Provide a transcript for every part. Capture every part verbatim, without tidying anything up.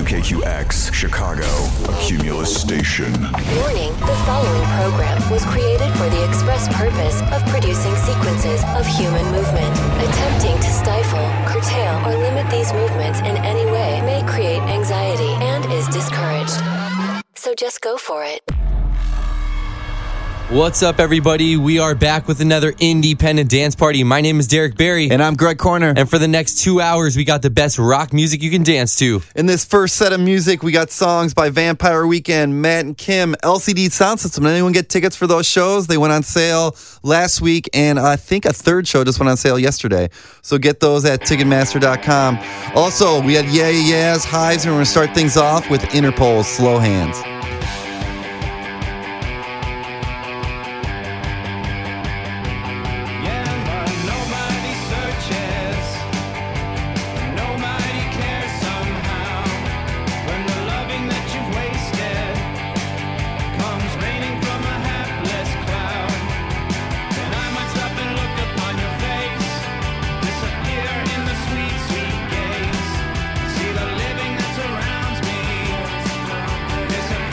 K Q X, Chicago, a Cumulus station. Warning, the following program was created for the express purpose of producing sequences of human movement. Attempting to stifle, curtail, or limit these movements in any way may create anxiety and is discouraged. So just go for it. What's up, everybody? We are back with another independent dance party. My name is Derek Barry. And I'm Greg Corner. And for the next two hours, we got the best rock music you can dance to. In this first set of music, we got songs by Vampire Weekend, Matt and Kim, L C D Sound System. Did anyone get tickets for those shows? They went on sale last week, and I think a third show just went on sale yesterday. So get those at Ticketmaster dot com. Also, we had Yeah Yeah Yeahs, Hives, and we're going to start things off with Interpol's Slow Hands. See the living that surrounds me.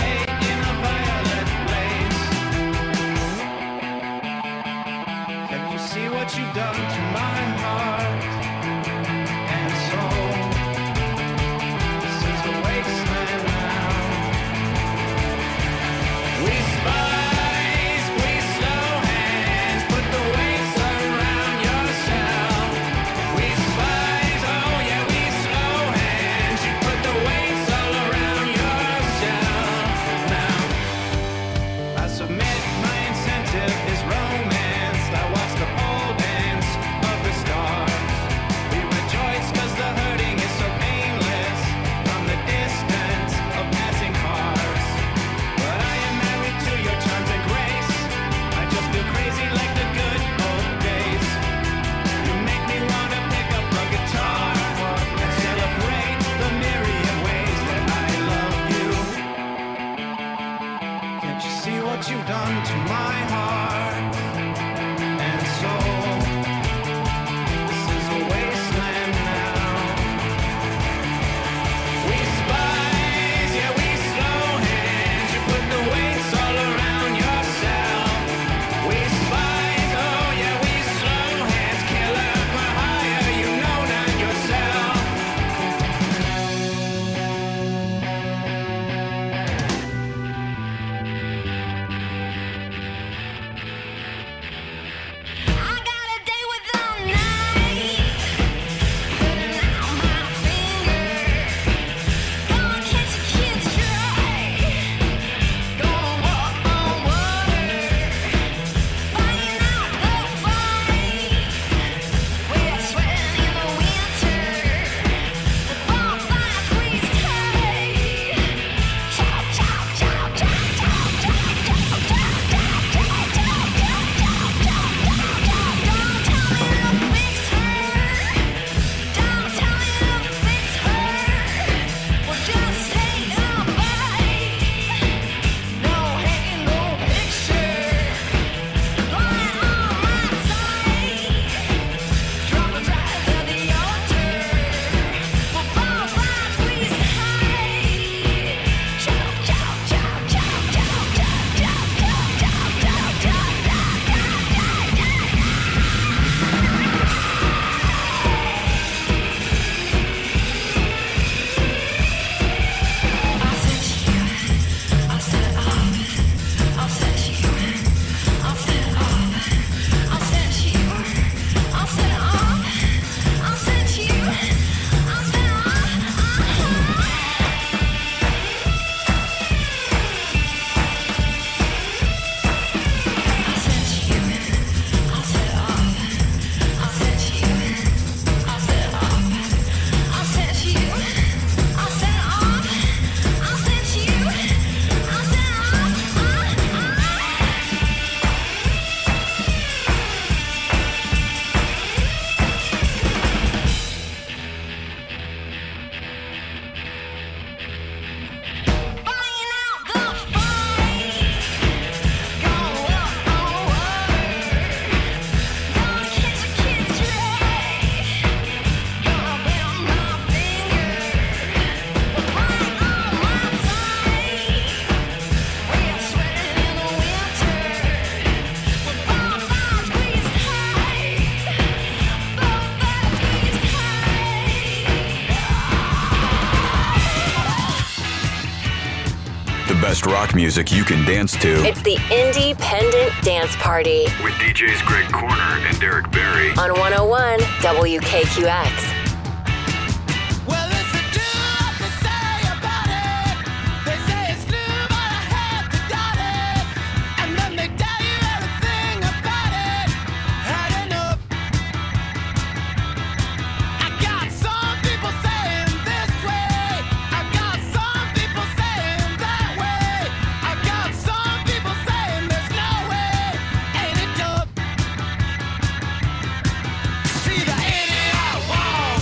best rock music you can dance to. It's the Independent Dance Party With D Js Greg Corner and Derek Barry. on one oh one W K Q X. Well, listen to what they say about it. They say it's new, but I have to doubt it. And then they tell you everything about it. Adding up. I got some people saying this way. I got some people saying that way. I got some people saying there's no way. Ain't it dope? See the idiot wall.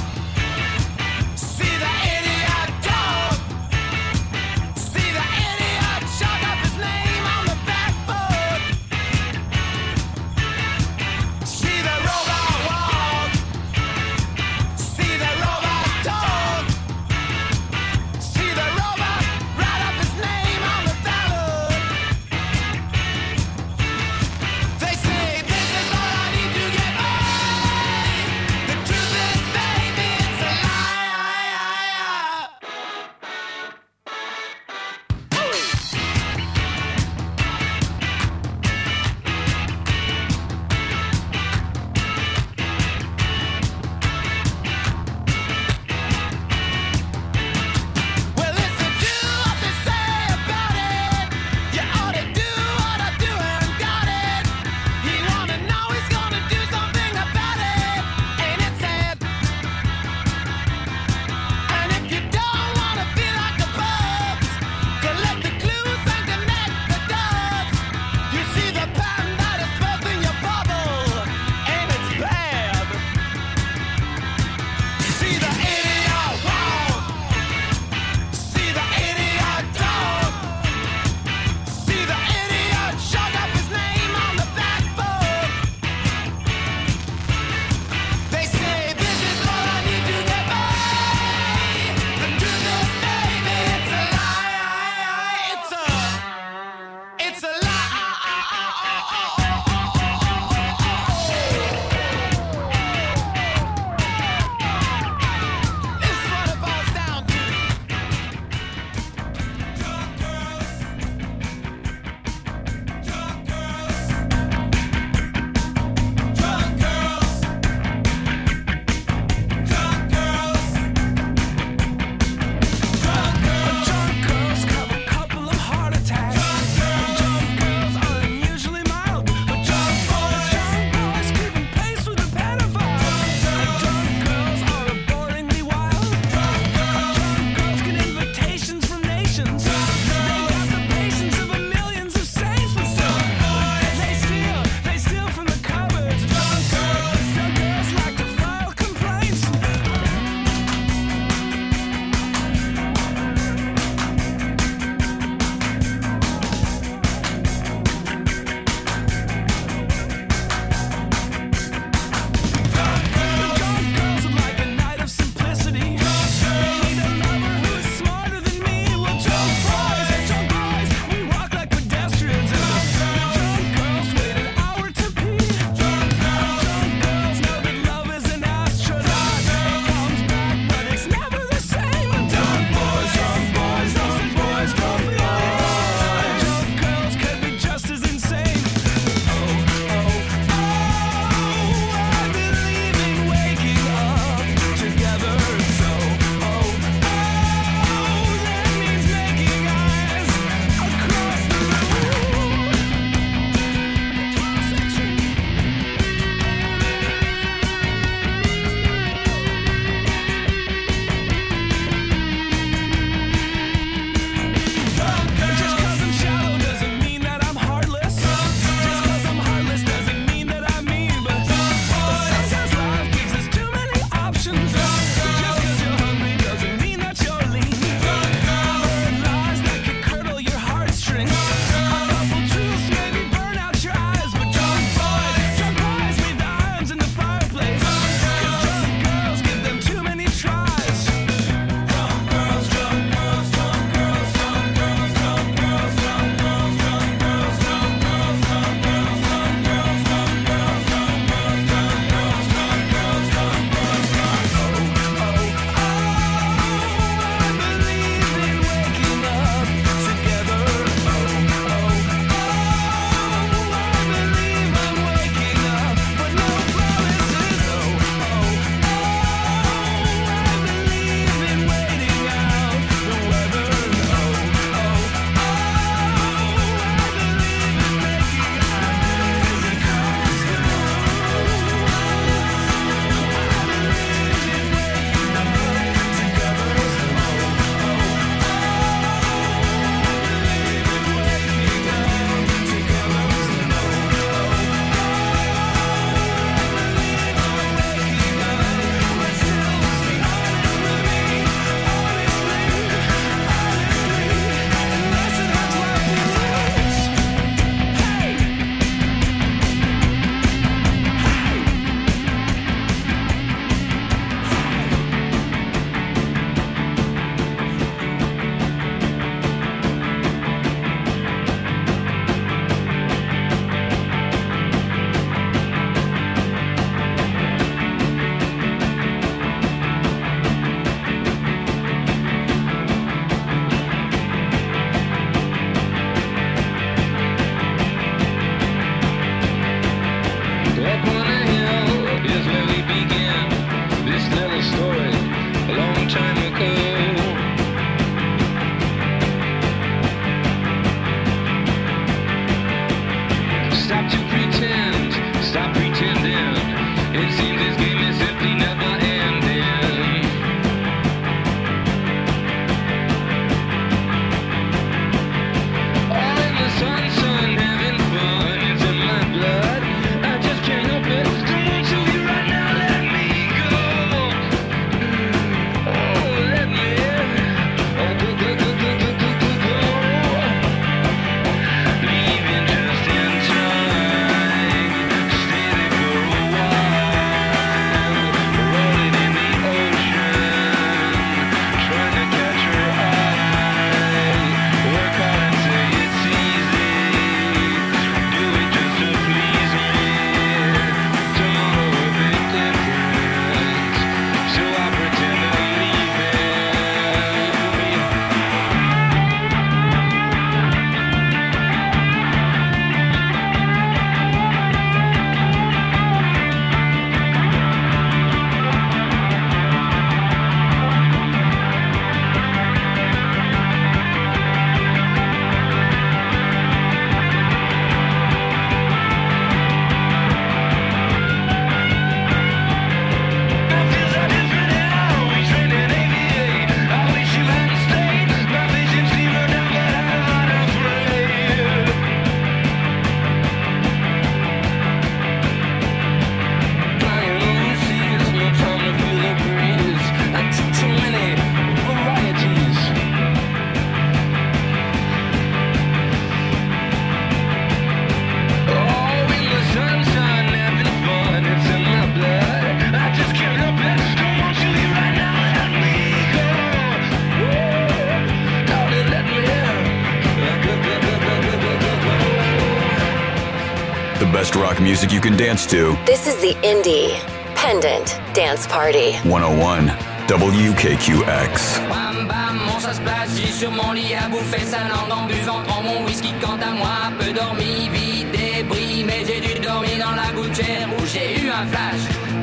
rock music you can dance to. This is the Independent Dance Party. one oh one W K Q X. Bam bam, mon chat splash, j'ai sur mon lit à bouffer sa langue en buvant trop mon whisky. Quant à moi, peu dormi, vide, débris, mais j'ai dû dormir dans la gouttière où j'ai eu un flash.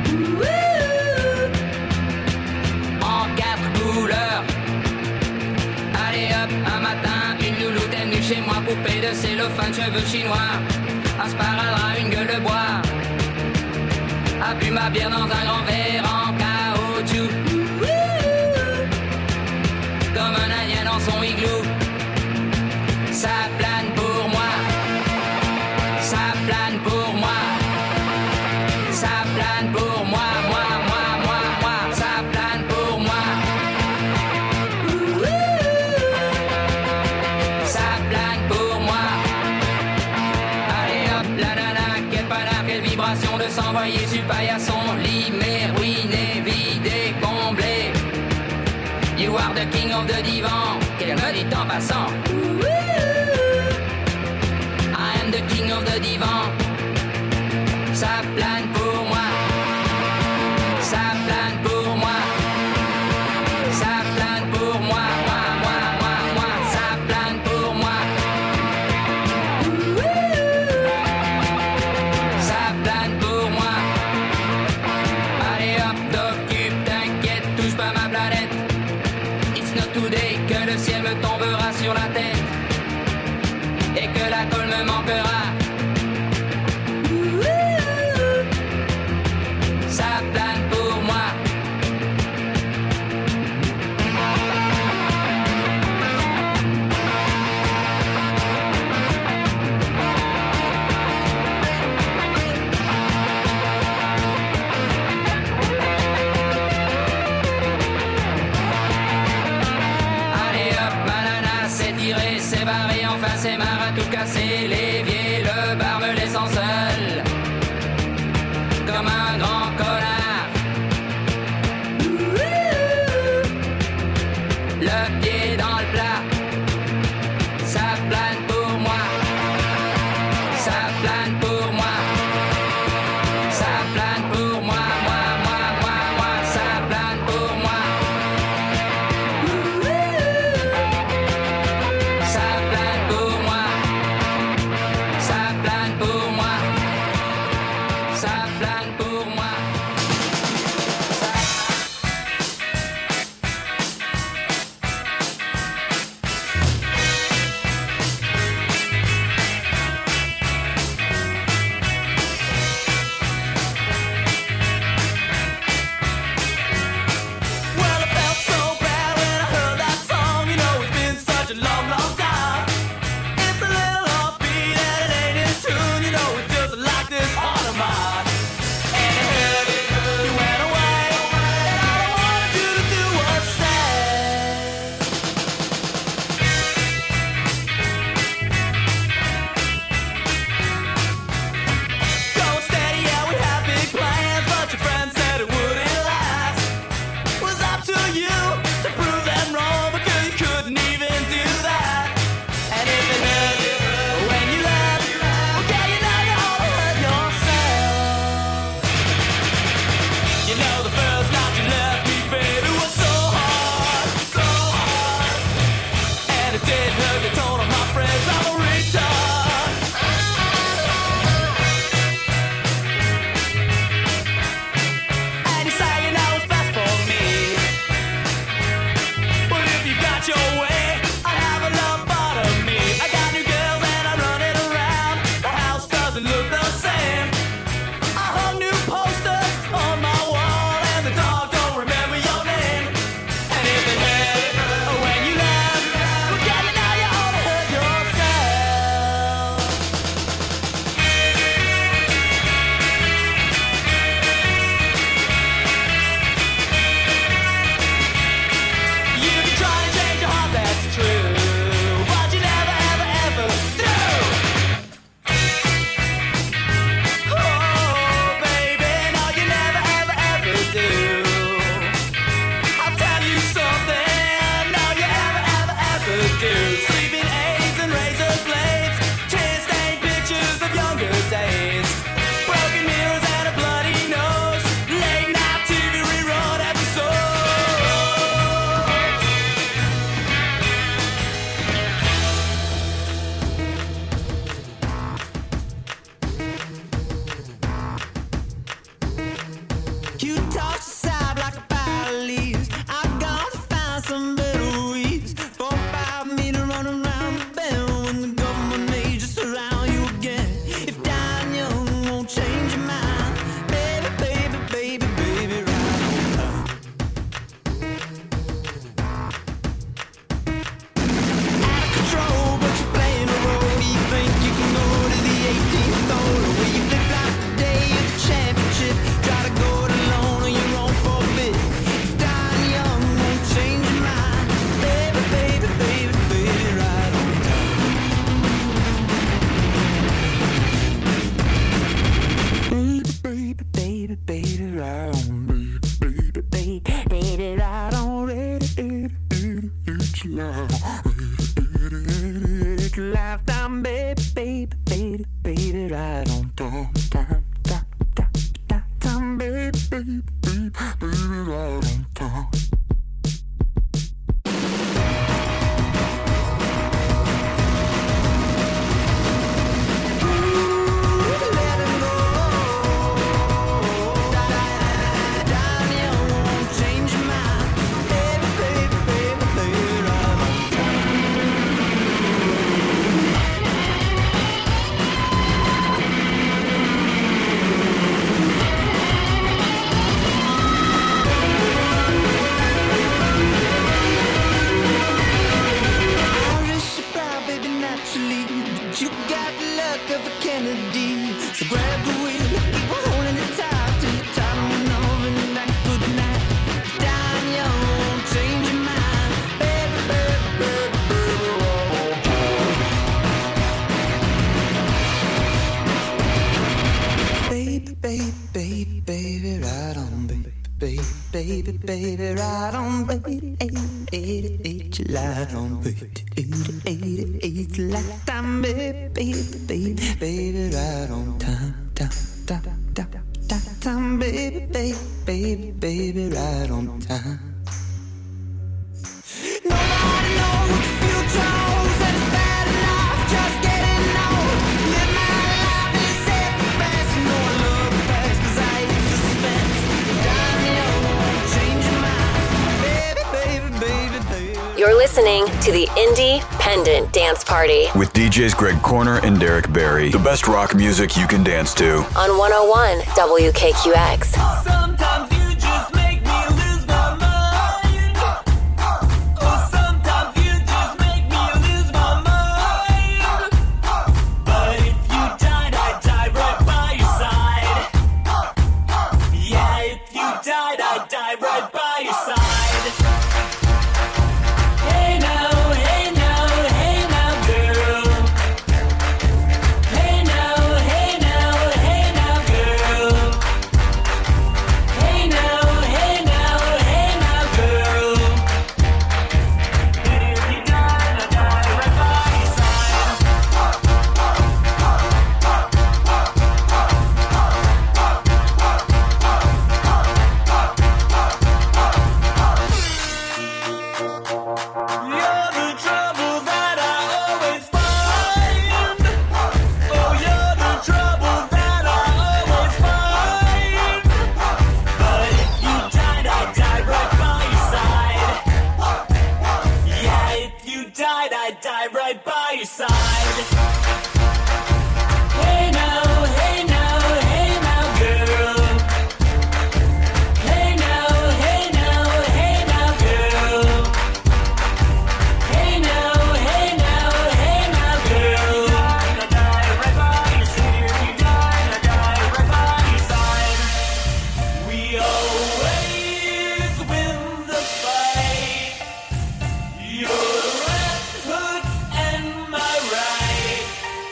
En quatre couleurs. Allez hop, un matin, une louloute est venue chez moi, poupée de cellophane, cheveux chinois, un sparadrap, une gueule de bois, a bu ma bière dans un grand verre en caoutchouc, comme un indien dans son igloo. Ça plane pour moi, ça plane pour moi, ça plane pour moi, moi, moi, moi, moi, ça plane pour moi. Ça plane pour moi. Allez hop, la nana, quelle panard, quelle vibration de s'envoyer sur paillasson. Lit, mais ruiné, vidé, comblé. You are the king of the divan, qu'elle me dit en passant. I am the king of the divan. Ça plane pour moi. Ça plane pour moi. Ça plane pour moi. Moi, moi, moi, moi. Ça plane pour moi. Ça plane pour moi. Allez hop, t'occupe, t'inquiète, touche pas ma planète. It's not today que le ciel me tombera sur la tête et que la colle me manquera. Ça plane pour moi. Allez hop, ma nana, c'est tiré, c'est barré, enfin c'est marre à tout casser. L'évier, le bar me laissant seul, comme un grand connard. Le pied dans le plat, ça plane pour moi. Ça plane pour moi. Ça plane pour moi, moi, moi, moi, moi. Ça plane pour moi. Ça plane pour moi. Ça plane pour moi. Ça plane pour moi. Ça... it's love. It's lifetime, baby, baby, baby, baby, right on time, time, time, time, time, time, baby, baby, baby, baby, right on time. Baby, baby, ride on, baby, eight, eight, eight, light on, baby, eight, eight, eight, lifetime, baby, baby, baby, baby, ride on, time, time, time, time, time, time, baby, baby, baby, baby, ride on, time. Nobody knows what the future holds, and it's bad enough just getting old. Live my life in safe and fast, you know I love the past, 'cause I hate suspense. Down young. You're listening to the Independent Dance Party With D Js Greg Corner and Derek Barry. The best rock music you can dance to. on one oh one W K Q X. Sometimes you just make me lose my mind. Oh, sometimes you just make me lose my mind. But if you died, I'd die right by your side. Yeah, if you died, I'd die right by your side. Hey now, hey now, hey now, girl. Hey now, hey now, hey now, girl. Hey now, hey now, hey now, girl. If you die, I'd die right by your side. You're the trouble that I always find. Oh, you're the trouble that I always find. But if you died, I'd die right by your side. Yeah, if you died, I'd die right by your side. Hey now, hey now, hey now, girl. Hey now, hey now, hey now, girl. Hey now, hey now, hey now, girl. If you died, I'd die right by your side. If you died, I'd die right by your side. We always win the fight. Your left hook and my right.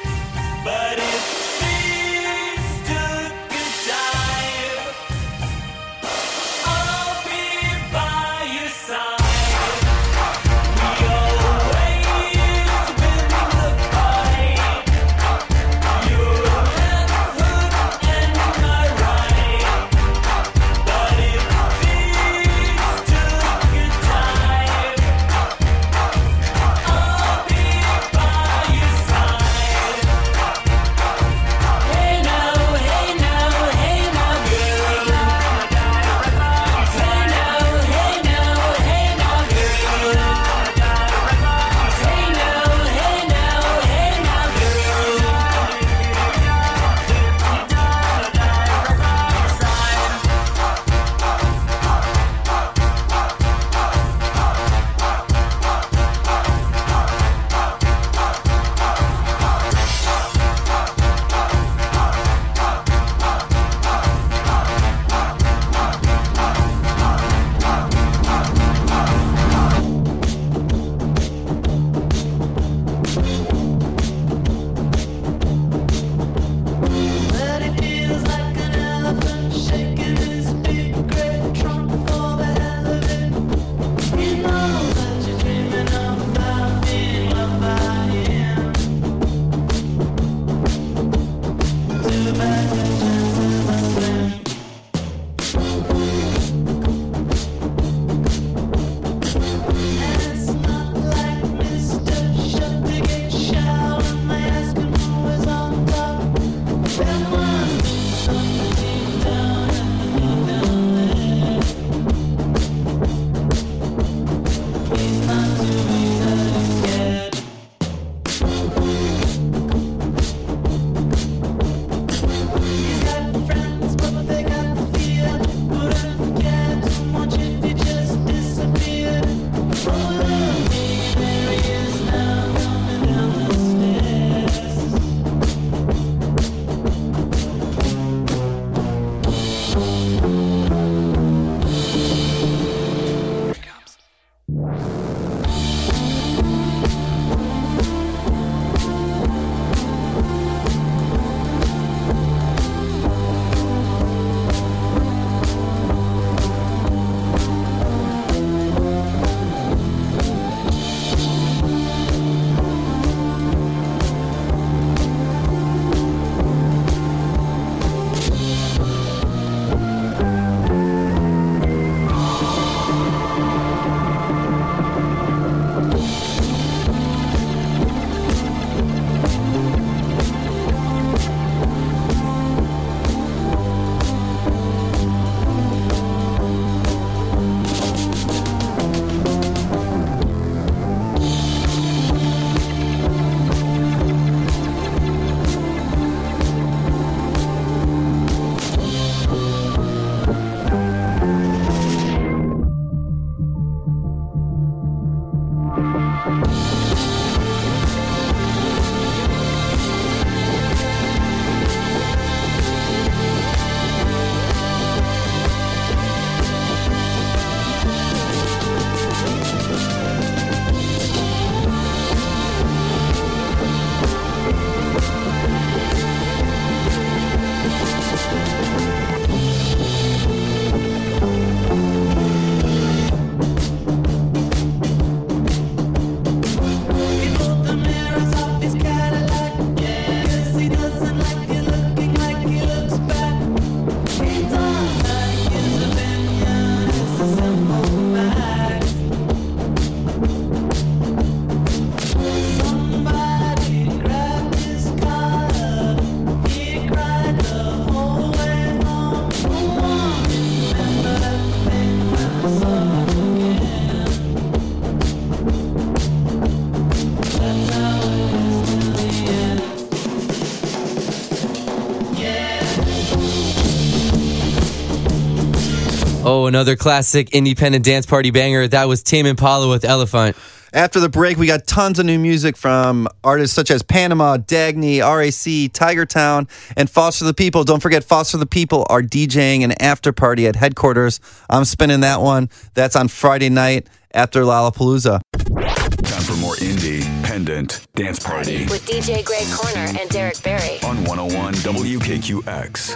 Oh, another classic independent dance party banger. That was Tame Impala with Elephant. After the break, we got tons of new music from artists such as Panama, Dagny, R A C, Tiger Town, and Foster the People. Don't forget, Foster the People are DJing an after party at headquarters. I'm spinning that one. That's on Friday night after Lollapalooza. Time for more independent dance party With D J Greg Corner and Derek Barry. on one oh one W K Q X.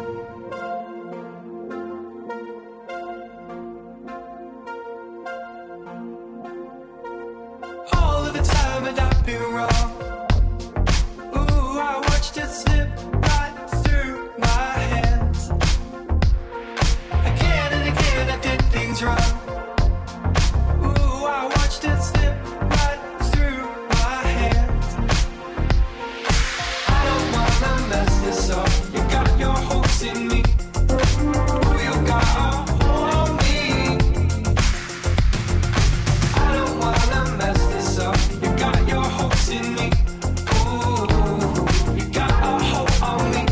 All of the time and I've been wrong. Ooh, I watched it slip right through my hands. Again and again I did things wrong. Ooh, I watched it slip right through my hands. I don't wanna mess this up. You got your hopes in me. Ooh, you got a hold on me. I don't wanna mess this up. You got your hopes in me. Ooh, you got a hold on me.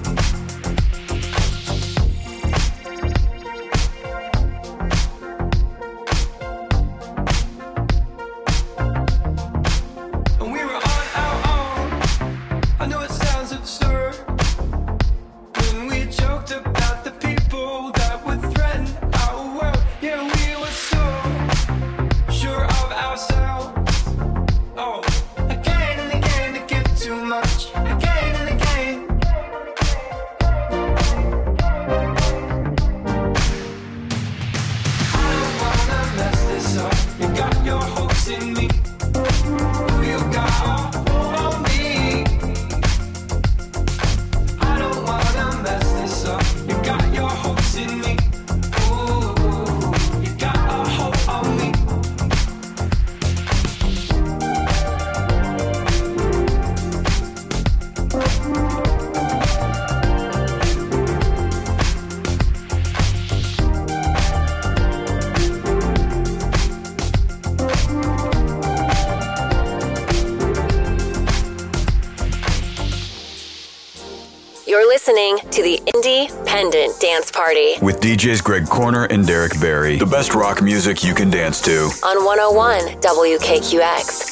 And we were on our own. I know it sounds absurd when we joked about the people that would threaten our world. Yeah, we were so sure of ourselves. Oh, again and again to give too much. Again and again. I don't wanna mess this up. You got your hopes in me. Ooh, you got a hold on me. I don't wanna mess this up. You got your hopes in me. Ooh, you got a hold on me. You're listening to the Independent Dance Party With D Js Greg Corner and Derek Barry. The best rock music you can dance to. on one oh one W K Q X.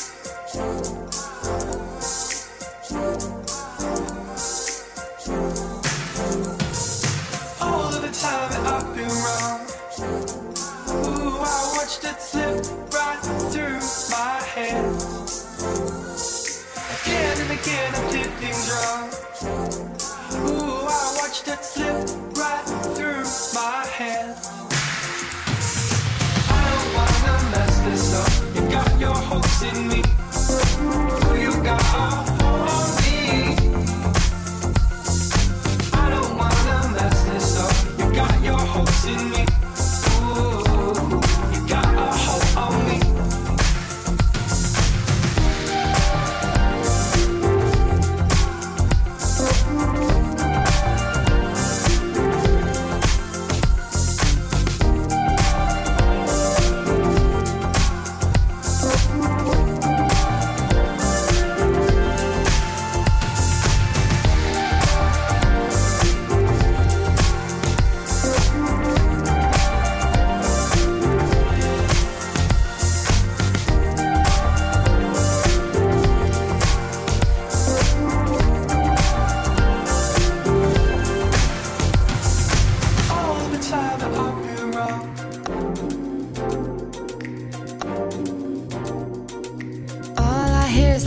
All of the time that I've been wrong. Ooh, I watched it slip right through my hands. Again and again I did things wrong. Ooh, I watched it slip right through my hands. I don't wanna mess this up. You got your hopes in me. Ooh, you got a hold on me. I don't wanna mess this up. You got your hopes in me. Ooh, you got a hold on me.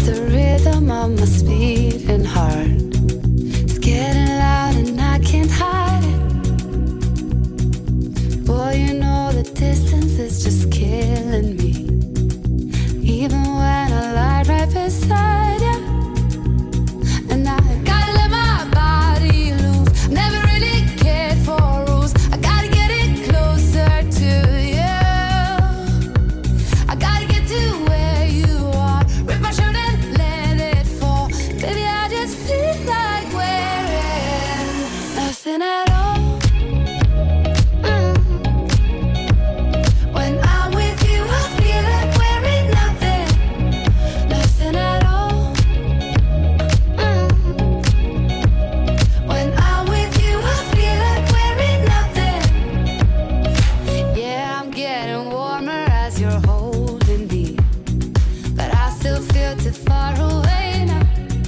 the rhythm of my speeding heart. It's getting loud and I can't hide it. Boy, you know the distance is just killing me. Even when I lie right beside you. And I gotta let my body loose. Never really cared for rules. I gotta get it closer to you. I gotta get to where you are. Rip my shirt and let it fall. Baby, I just feel like wearing nothing at all. Mm. When I'm with you, I feel like wearing nothing. Nothing at all. Mm. When I'm with you, I feel like wearing nothing. Yeah, I'm getting warmer as you're holding me, but I still feel too far away now.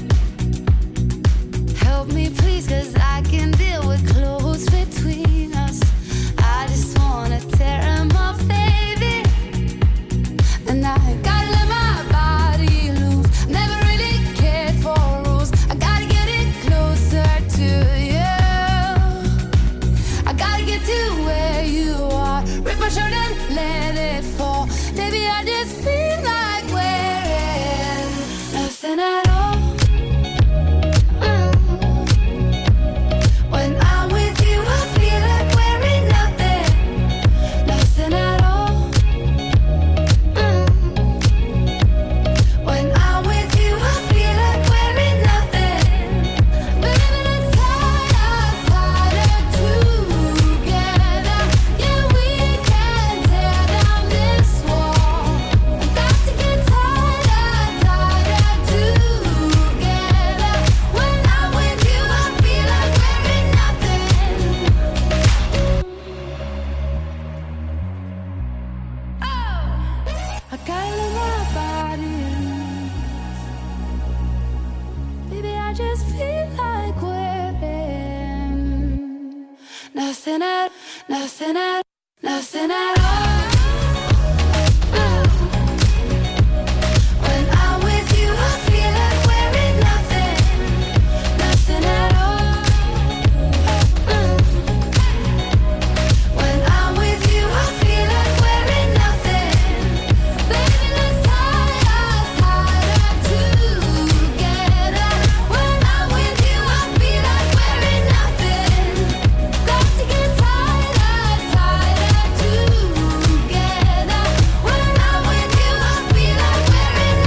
Help me please, cause I can deal with clothes between us. I just wanna tear 'em off, baby. And I gotta let my body loose. Never really cared for rules. I gotta get it closer to you. I gotta get to where you are. Rip my shirt and let it fall. Baby, I just feel like wearing nothing at all. Mm. When I'm with you, I feel like wearing nothing. Nothing at all. Mm. When I'm with you, I feel like wearing nothing. Baby, let's tie us tighter together. Yeah, we can tear down this wall. Got to get tighter, tighter together. When I'm with you, I feel like wearing nothing. Oh, I gotta let my body loose. Baby, I just feel like wearing nothing at, nothing at, nothing at all. Mm. When I'm with you, I feel like wearing nothing, nothing at all. Mm. When I'm with you, I feel like wearing nothing. Baby, let's tie us tighter together. When I'm with you, I feel like wearing nothing. Got to get tighter, tighter together. When I'm with you, I feel like wearing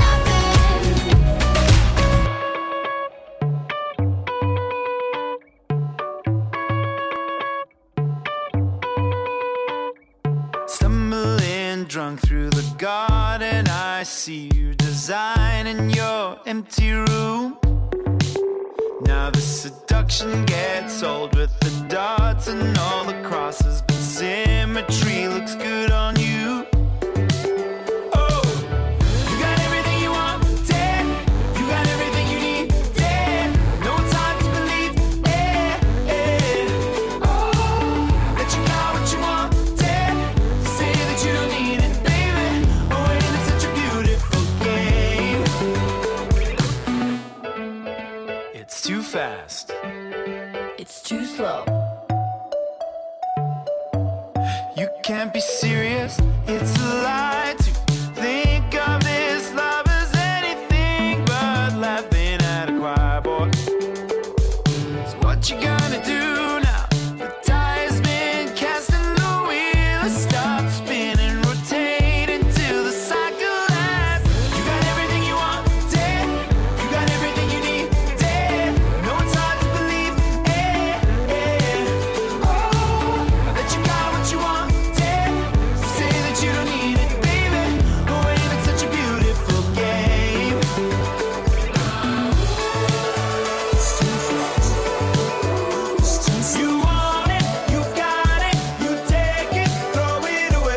Stumbling drunk through the garden, I see you designing your empty room. Now the seduction gets old with the dots and all the crosses, but symmetry looks good on you. Oh, you got everything you want, yeah. You got everything you need, yeah. No time to believe, yeah, yeah. Oh, that you got what you want, yeah. Say that you don't need it, baby. Oh, ain't it such a beautiful game? It's too fast. It's too slow. You can't be serious, it's a lie to think of this love as anything but laughing at a choir boy. So what you gonna do now? The die has been cast and the wheel has stopped spinning, rotating till the cycle lasts. You got everything you want, yeah. You got everything you need, yeah. No, it's hard to believe, eh, eh. Oh, that you got what you want, yeah. Say that you don't need it, baby. Oh, ain't it such a beautiful game? You want it, you got it, you take it, throw it away.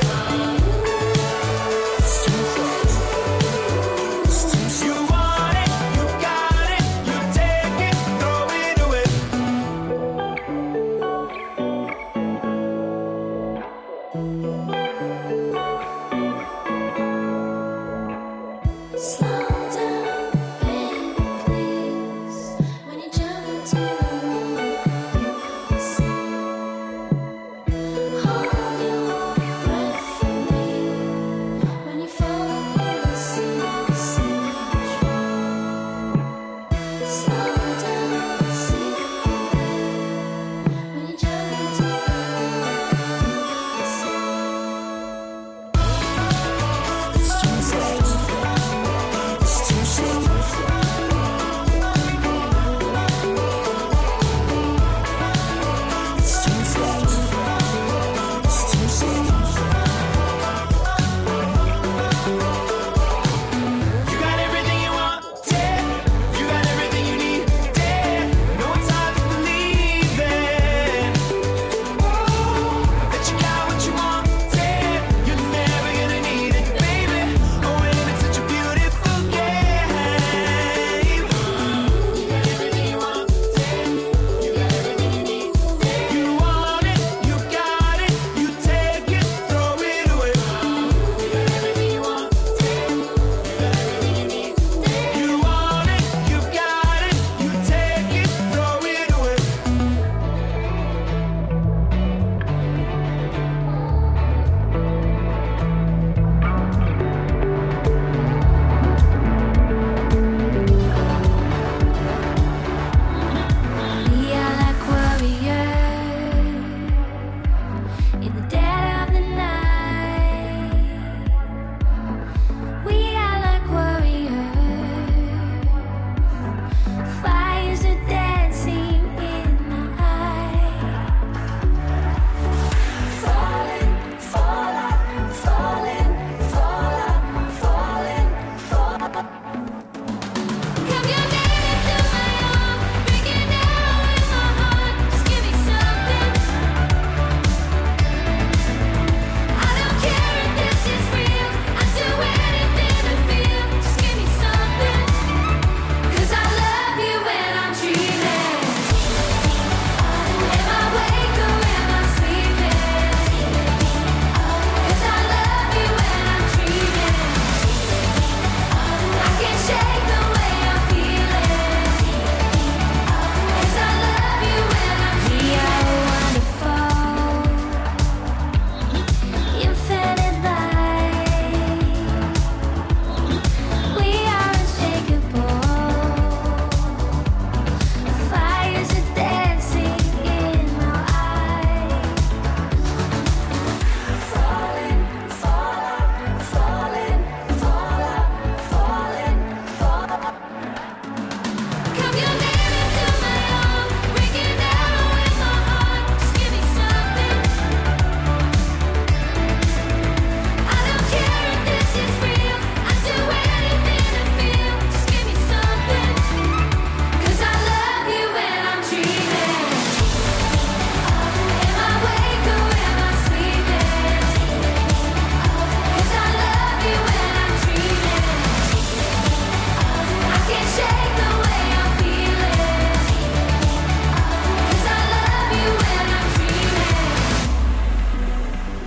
You want it, you got it, you take it, throw it away. Slow down.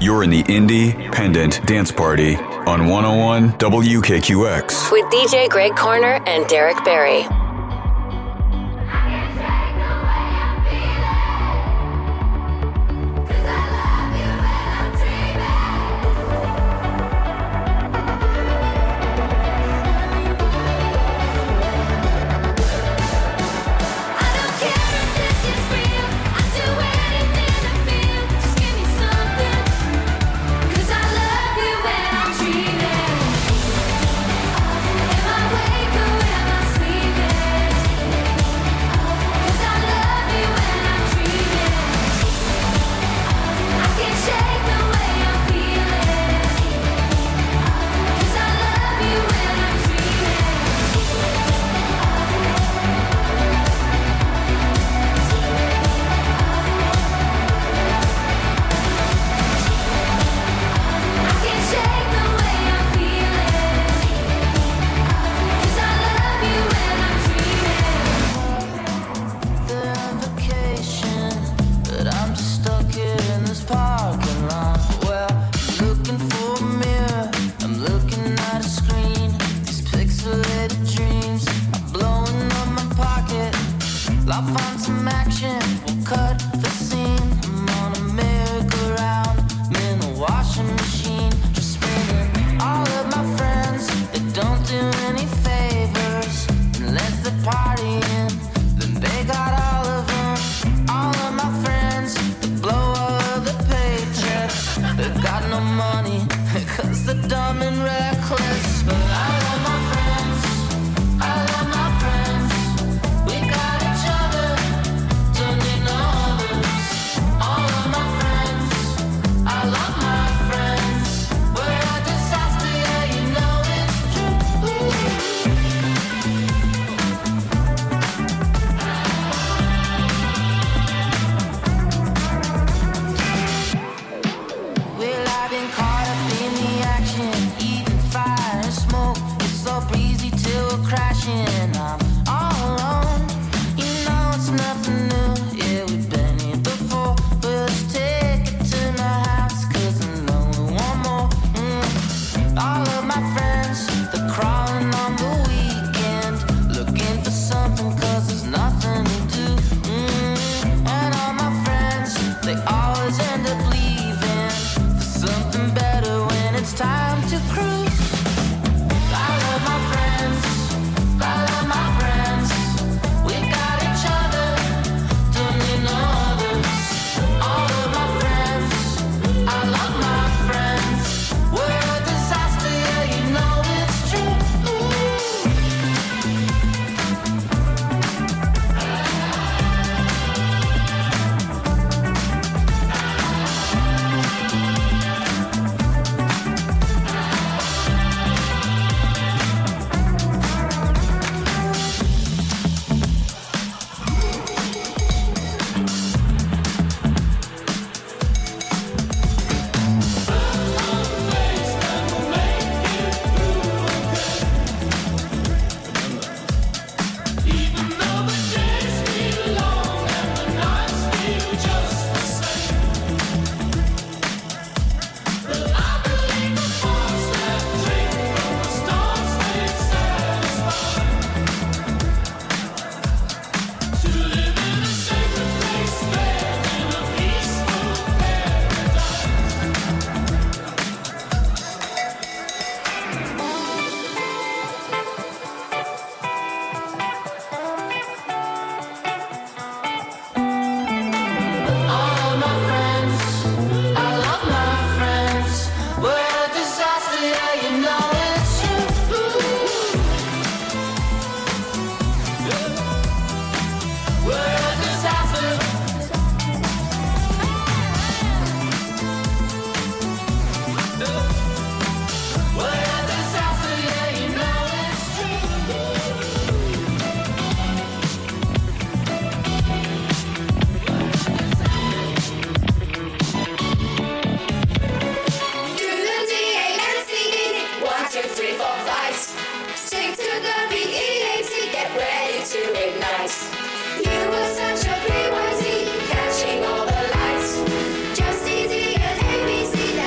You're in the Independent Dance Party on one oh one W K Q X. With D J Greg Corner and Derek Barry. Catching all the lights, just easy as A B C.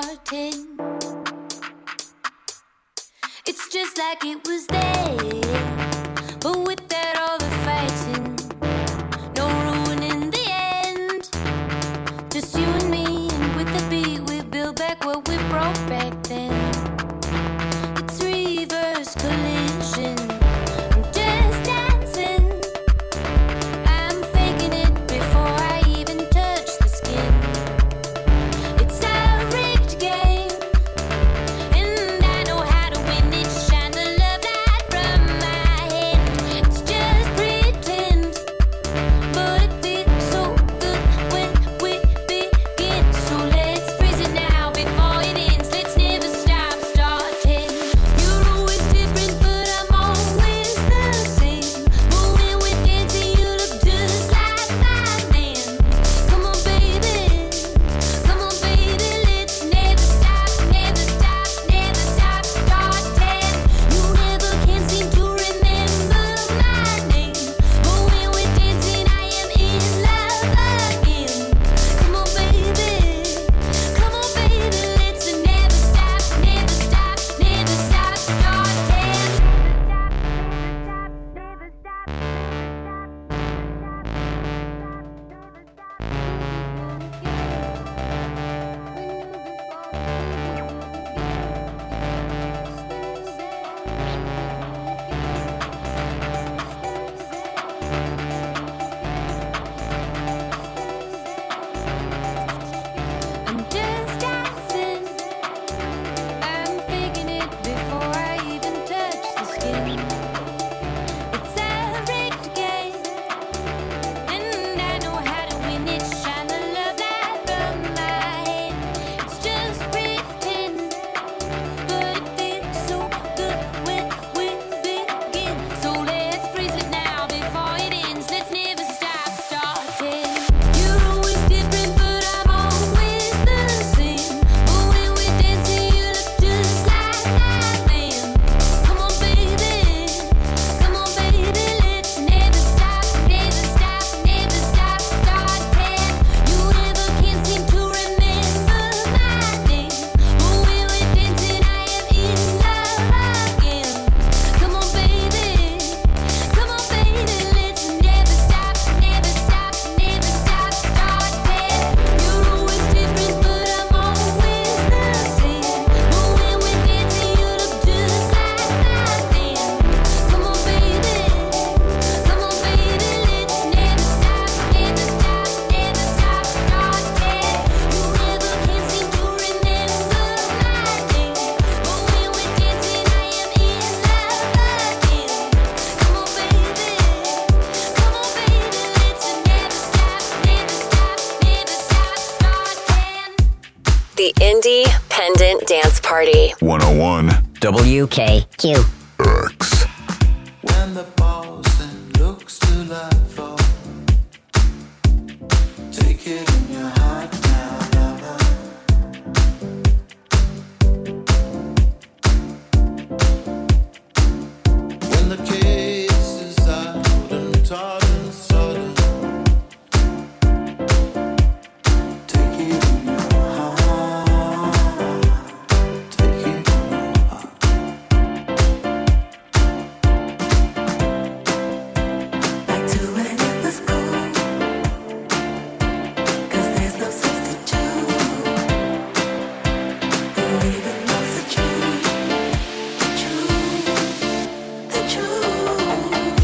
starting. It's just like it was there, but without all the fighting, no ruin in the end. Just you and me, and with the beat we build back what we broke back then. It's reverse collision. I'm just dancing. I'm faking it before I even touch the skin. It's a rigged game, and I know how to win it. Shine the love light from my hand. It's just pretend, but it feels so good when we begin. So let's freeze it now before it ends. Let's never stop starting. You're always different, but I'm always the same. But when we're dancing, you look just like my man. Come on, baby. Come on, baby. Let's never stop, never stop, never stop starting. You never can seem to remember my name. But when we're dancing, I am in love again. Come on, baby. Come on, baby. Let's never stop, never stop, never stop starting. Never stop, I'm just dancing. I'm faking it before I even touch the skin. It's a rigged game, and I know how to win it. Shine the love light from my hand. It's just pretend, but it feels so good when we begin. So let's freeze it now before it ends. Let's never stop starting. You're always different, but I'm always the same. But when we're dancing, you look just like my man. Come on, baby. Come on, baby. Let's never stop, never stop, never stop starting. You never can seem to remember my name. But when we're dancing, I am in love again. Come on, baby. Come on, baby. Let's never stop, never stop, never stop starting. You're always different, but I'm always the same. But when we're dancing, you look just like my man. Come on, baby. Come on, baby. Let's never stop, never stop, never stop starting. You never can seem to remember my name. But when we're dancing, I am in love again. Come on, baby. Come on, baby. Let's never stop, never stop, never stop starting. The Independent Dance Party. one oh one W K Q. X. When the pausing looks to life fall, take it in your heart now, lover. When the case is out and taut and sudden, take it in your heart, take it in your heart. Back to when it was cool, 'cause there's no substitute. Who even knows the truth? The truth, the truth.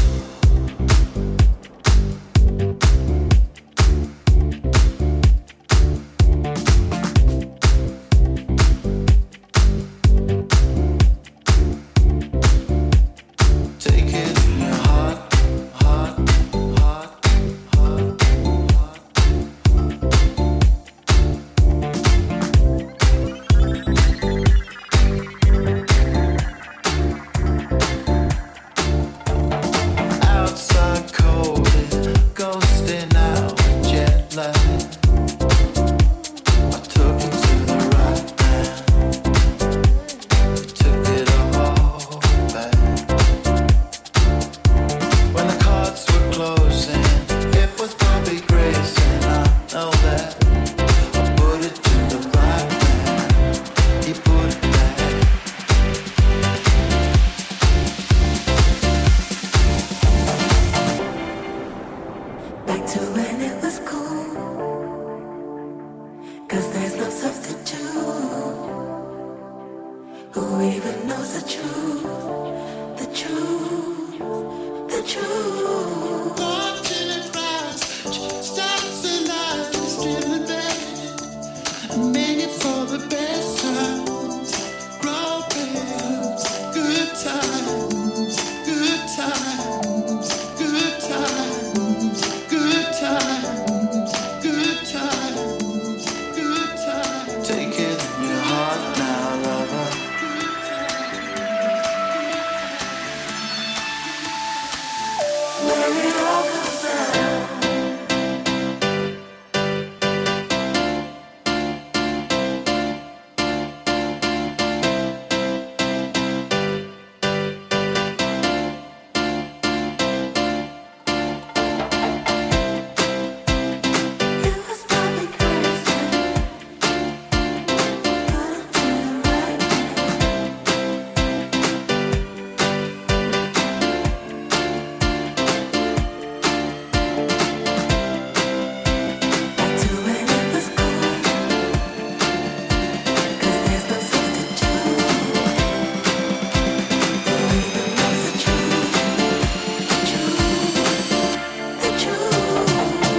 Take it in your heart, heart, heart, heart, heart. Outside cold, ghosting out jet lag. I took it to the right man. Took it all back. When the cards were closing, it was Bobby Grace, and I know that I put it to the right man. 'cause there's no substitute. Who even knows the truth? The truth, the truth. Till it flies, starts to lie, still in bed. Make it for the best times, grow pains, good times, good times, good times, good times, good times, good times. Take it in your heart now, lover. Where it all comes down. It was probably crazy, but I'm doing right back to when it was cool. 'Cause there's no substitute. Who even knows the truth? The truth, the truth.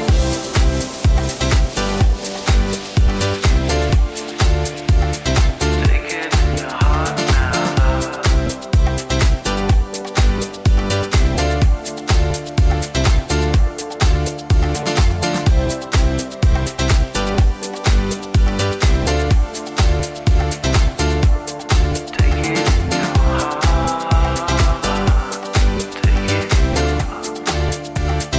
Take it in your heart now, lover. Take it in your heart. Take it in your heart.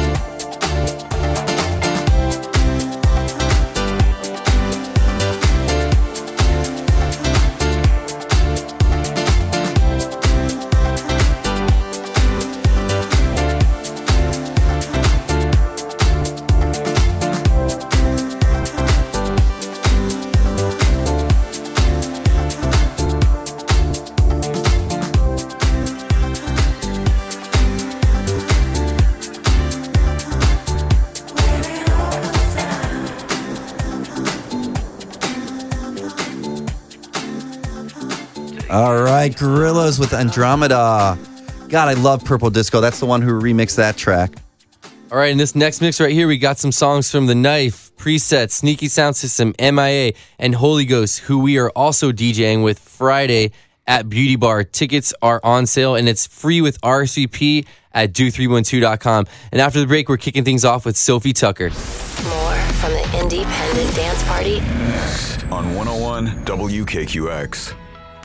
All right, Gorillas with Andromeda. God, I love Purple Disco. That's the one who remixed that track. All right, in this next mix right here, we got some songs from The Knife, Preset, Sneaky Sound System, M I A, and Holy Ghost, who we are also DJing with Friday at Beauty Bar. Tickets are on sale, and it's free with R S V P at do three one two dot com. And after the break, we're kicking things off with Sophie Tucker. More from the Independent Dance Party On one oh one W K Q X.